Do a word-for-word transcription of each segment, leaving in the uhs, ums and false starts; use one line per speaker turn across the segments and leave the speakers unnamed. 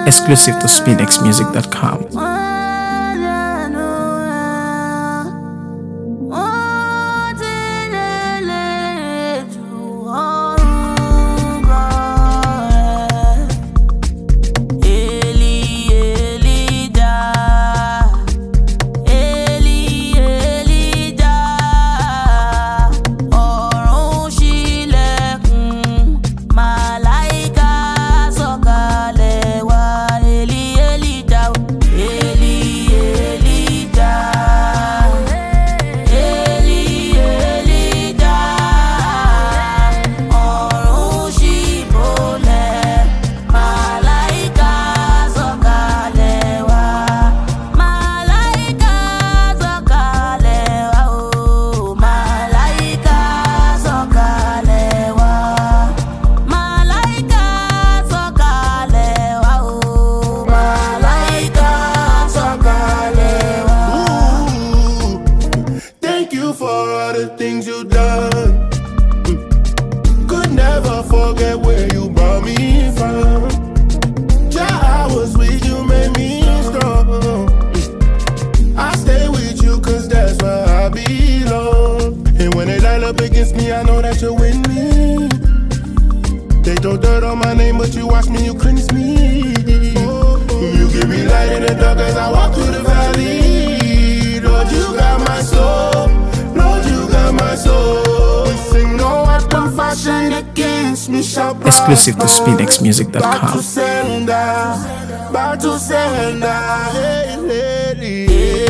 Exclusive to spinx music dot com.
For all the things you done, mm. Could never forget where you brought me from. Yeah, I was with you, made me strong. mm. I stay with you cause that's where I belong. And when they line up against me, I know that you win me. They throw dirt on my name, but you watch me, you cleanse me. You give me light in the dark as I walk through the valley. Lord, you got my soul. My soul, sing no weapon fashioned against me shall prosper.
Exclusive to spinx music dot com.
About to surrender, about to surrender. Hey, lady.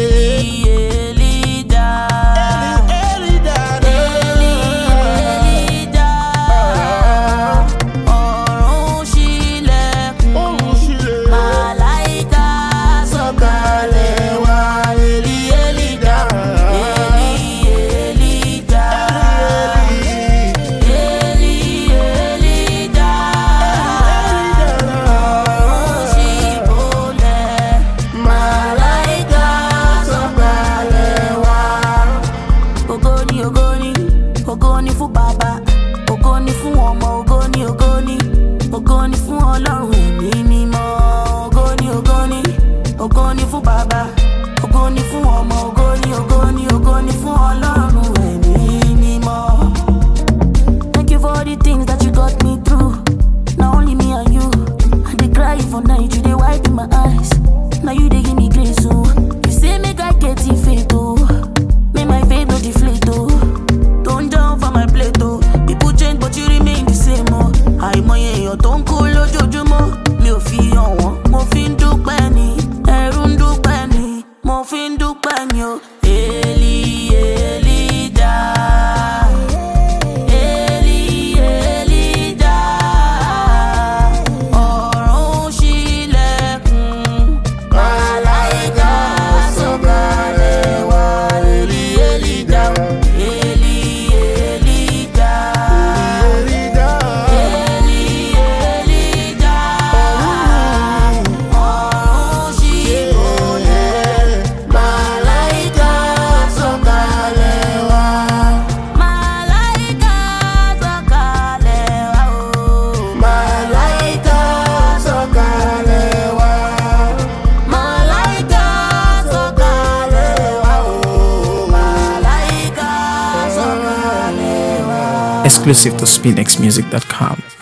Ogoni fún bàbá, ogoni fún ọmọ, ogoni ogoni, ogoni fún Ọlọ́run ẹ̀mí mímọ́. Ogoni ogoni, ogoni fún bàbá, ogoni fún ọmọ, ogoni ogoni, ogoni fún Ọlọ́run ẹ̀mí mímọ́. Thank you for all the things that you got me through. Now only me and you. I dey cry for night, you dey wipe in my eyes. Now you dey give me grace, oh. You say make I get it faith, oh. Make my faith no deflate, oh. Àìmọye èèyàn tó ń kú lójoojúmọ́, mi ò fi hàn wọ́n, mo fi ń dúpẹ́ ni, ẹ̀rù ń dúpẹ́ ni, mo fi ń dúpẹ́ ni o. Eli, Elida, Eli, Elida, ọ̀run ṣílẹ̀kùn, màláíkà sọ̀kalẹ̀ wá. Eli, Elida, Eli, Elida.
Exclusive to spinx music dot com.